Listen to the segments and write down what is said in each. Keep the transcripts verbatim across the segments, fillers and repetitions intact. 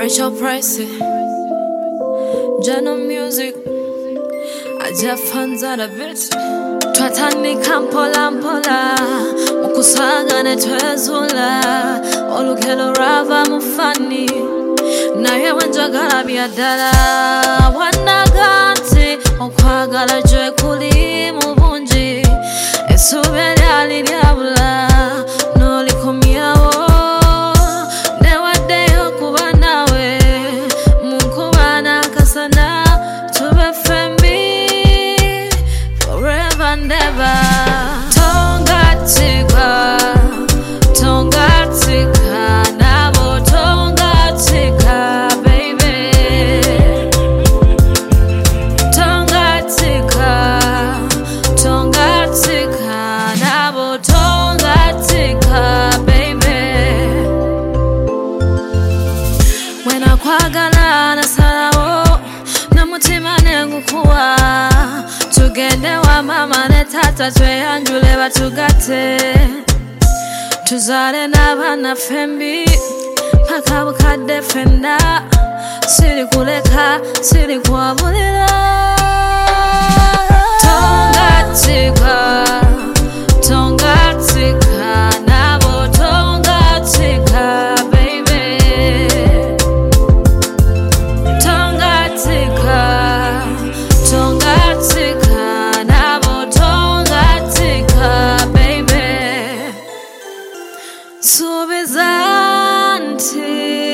Rachel Price, Jano Music, ajafanza da bit twatani kampola mpola mukusaga netwezula olukelo rava mufani naye wanjagala byadala wanagati okwagala jwe kuli mu bungi esube lyali lyabula nolikomyawo newaddeyo kuba nawe munkuba nakasana tube fembi forever and ever. Tongatika, tongatika, nabo tongatika, baby. Tongatika, tongatika, nabo tongatika, baby. When I kwagala na salawo, na mutima nengukuwa. Tugende wa mama ne tata tweyanjule batugate tuzale n'abaana fembi paka bukadde fenna siri kuleka siri kwabulira tongatika tongatika nabo tongatika baby tongatika tongatika Subizanti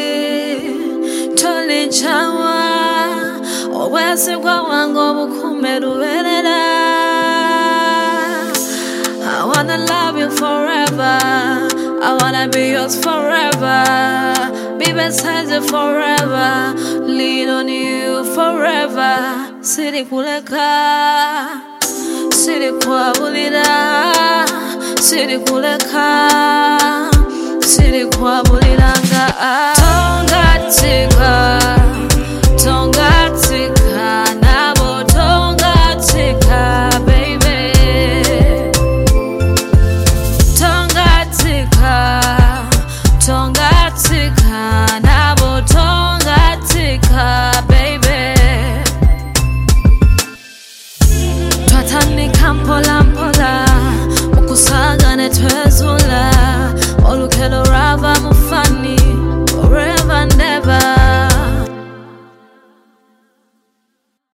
toli chawa owese kwa wango bukume ruberera I wanna love you forever I wanna be yours forever be beside you forever lean on you forever siri kuleka siri kwabulira siri kuleka siri kwabuliranga tongatika tongatika nabo tongatika baby tongatika tongatika nabo tongatika baby twatani kampola mpola